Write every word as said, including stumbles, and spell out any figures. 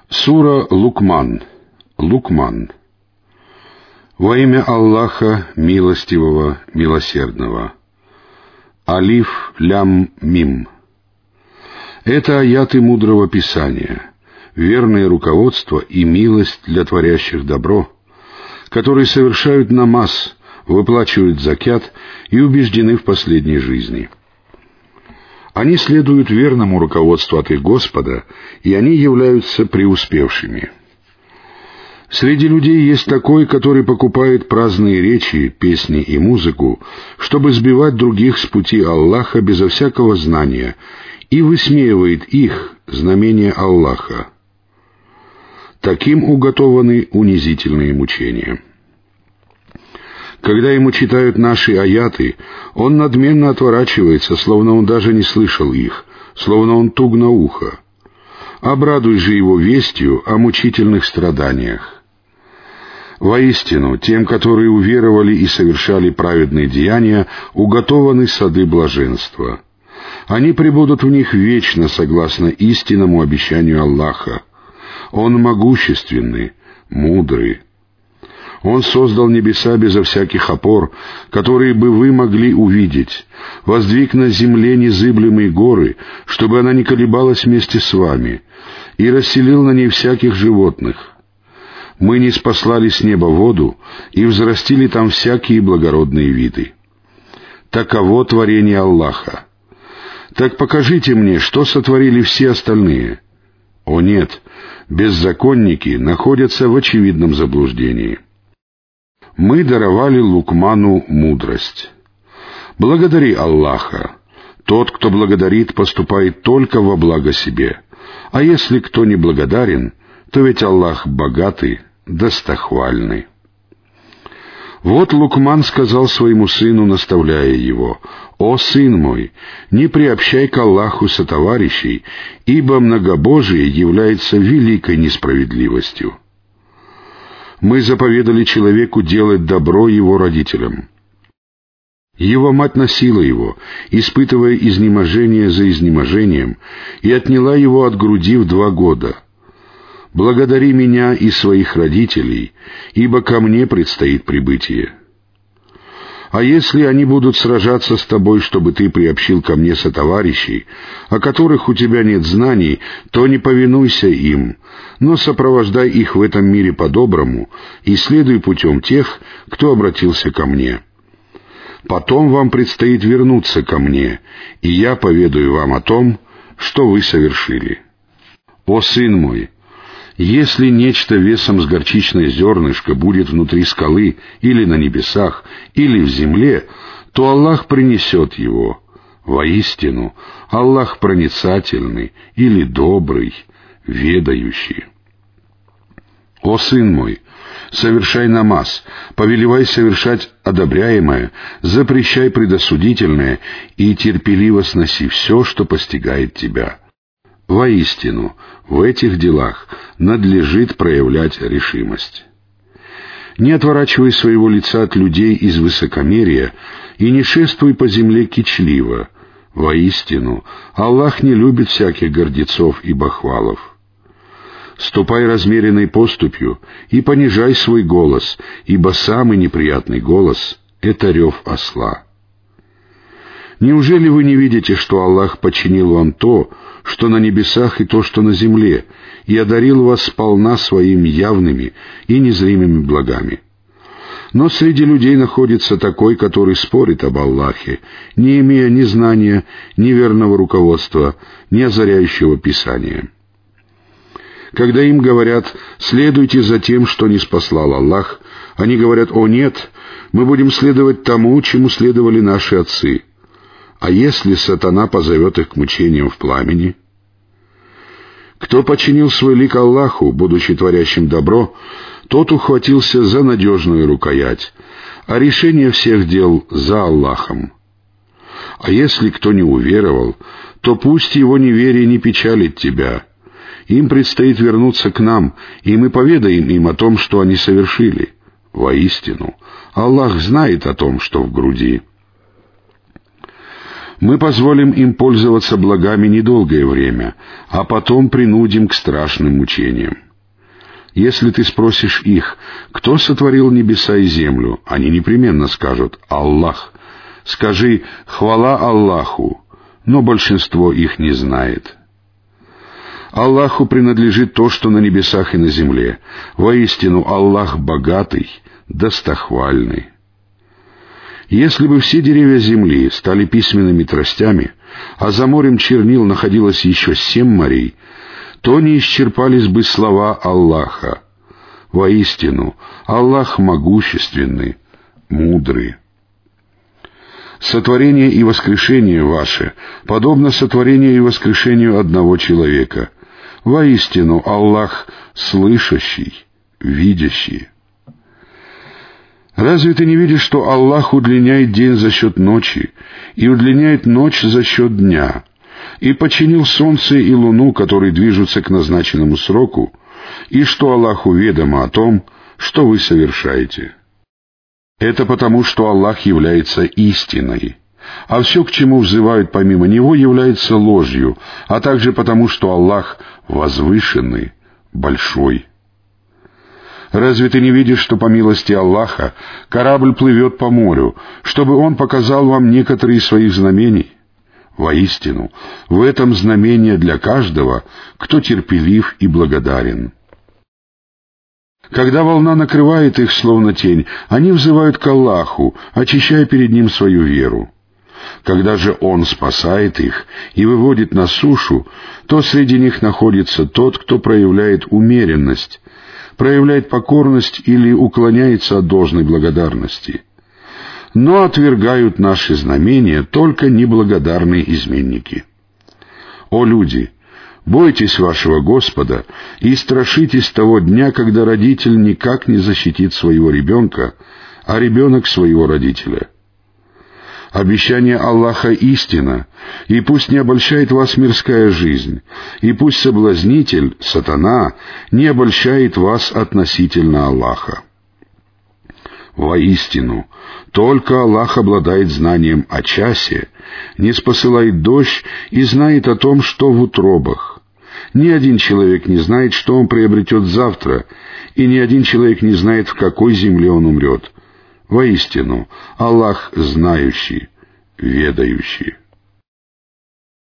Сура Лукман. Лукман. Во имя Аллаха, милостивого, милосердного. Алиф, лям, мим. Это аяты мудрого Писания, верное руководство и милость для творящих добро, которые совершают намаз, выплачивают закят и убеждены в последней жизни. Они следуют верному руководству от их Господа, и они являются преуспевшими. Среди людей есть такой, который покупает праздные речи, песни и музыку, чтобы сбивать других с пути Аллаха безо всякого знания, и высмеивает их, знамения Аллаха. Таким уготованы унизительные мучения. Когда ему читают наши аяты, он надменно отворачивается, словно он даже не слышал их, словно он туг на ухо. Обрадуй же его вестью о мучительных страданиях. Воистину, тем, которые уверовали и совершали праведные деяния, уготованы сады блаженства. Они пребудут в них вечно, согласно истинному обещанию Аллаха. Он могущественный, мудрый. Он создал небеса безо всяких опор, которые бы вы могли увидеть, воздвиг на земле незыблемые горы, чтобы она не колебалась вместе с вами, и расселил на ней всяких животных. Мы ниспослали с неба воду и взрастили там всякие благородные виды. Таково творение Аллаха. Так покажите мне, что сотворили все остальные. О нет, беззаконники находятся в очевидном заблуждении. Мы даровали Лукману мудрость. Благодари Аллаха. Тот, кто благодарит, поступает только во благо себе. А если кто не благодарен, то ведь Аллах богатый, достохвальный. Вот Лукман сказал своему сыну, наставляя его: «О сын мой, не приобщай к Аллаху сотоварищей, ибо многобожие является великой несправедливостью». Мы заповедали человеку делать добро его родителям. Его мать носила его, испытывая изнеможение за изнеможением, и отняла его от груди в два года. Благодари меня и своих родителей, ибо ко мне предстоит прибытие. А если они будут сражаться с тобой, чтобы ты приобщил ко мне сотоварищей, о которых у тебя нет знаний, то не повинуйся им, но сопровождай их в этом мире по-доброму и следуй путем тех, кто обратился ко мне. Потом вам предстоит вернуться ко мне, и я поведаю вам о том, что вы совершили. О сын мой! Если нечто весом с горчичное зернышко будет внутри скалы, или на небесах, или в земле, то Аллах принесет его. Воистину, Аллах проницательный или добрый, ведающий. О сын мой! Совершай намаз, повелевай совершать одобряемое, запрещай предосудительное и терпеливо сноси все, что постигает тебя. Воистину, в этих делах надлежит проявлять решимость. Не отворачивай своего лица от людей из высокомерия и не шествуй по земле кичливо. Воистину, Аллах не любит всяких гордецов и бахвалов. Ступай размеренной поступью и понижай свой голос, ибо самый неприятный голос — это рев осла. Неужели вы не видите, что Аллах подчинил вам то, что на небесах, и то, что на земле, и одарил вас сполна своими явными и незримыми благами? Но среди людей находится такой, который спорит об Аллахе, не имея ни знания, ни верного руководства, ни озаряющего Писания. Когда им говорят: «Следуйте за тем, что ниспослал Аллах», они говорят: «О нет, мы будем следовать тому, чему следовали наши отцы». А если сатана позовет их к мучениям в пламени? Кто подчинил свой лик Аллаху, будучи творящим добро, тот ухватился за надежную рукоять, а решение всех дел за Аллахом. А если кто не уверовал, то пусть его неверие не печалит тебя. Им предстоит вернуться к нам, и мы поведаем им о том, что они совершили. Воистину, Аллах знает о том, что в груди. Мы позволим им пользоваться благами недолгое время, а потом принудим к страшным мучениям. Если ты спросишь их, кто сотворил небеса и землю, они непременно скажут «Аллах». Скажи «Хвала Аллаху», но большинство их не знает. Аллаху принадлежит то, что на небесах и на земле. Воистину, Аллах богатый, достохвальный. Если бы все деревья земли стали письменными тростями, а за морем чернил находилось еще семь морей, то не исчерпались бы слова Аллаха. Воистину, Аллах могущественный, мудрый. Сотворение и воскрешение ваше подобно сотворению и воскрешению одного человека. Воистину, Аллах слышащий, видящий. Разве ты не видишь, что Аллах удлиняет день за счет ночи и удлиняет ночь за счет дня, и починил солнце и луну, которые движутся к назначенному сроку, и что Аллаху ведомо о том, что вы совершаете? Это потому, что Аллах является истиной, а все, к чему взывают помимо Него, является ложью, а также потому, что Аллах возвышенный, большой. Разве ты не видишь, что по милости Аллаха корабль плывет по морю, чтобы Он показал вам некоторые из своих знамений? Воистину, в этом знамение для каждого, кто терпелив и благодарен. Когда волна накрывает их, словно тень, они взывают к Аллаху, очищая перед Ним свою веру. Когда же Он спасает их и выводит на сушу, то среди них находится тот, кто проявляет умеренность, проявляет покорность или уклоняется от должной благодарности. Но отвергают наши знамения только неблагодарные изменники. О люди! Бойтесь вашего Господа и страшитесь того дня, когда родитель никак не защитит своего ребенка, а ребенок своего родителя. Обещание Аллаха истина, и пусть не обольщает вас мирская жизнь, и пусть соблазнитель, сатана, не обольщает вас относительно Аллаха. Воистину, только Аллах обладает знанием о часе, не спосылает дождь и знает о том, что в утробах. Ни один человек не знает, что он приобретет завтра, и ни один человек не знает, в какой земле он умрет. Воистину, Аллах знающий, ведающий.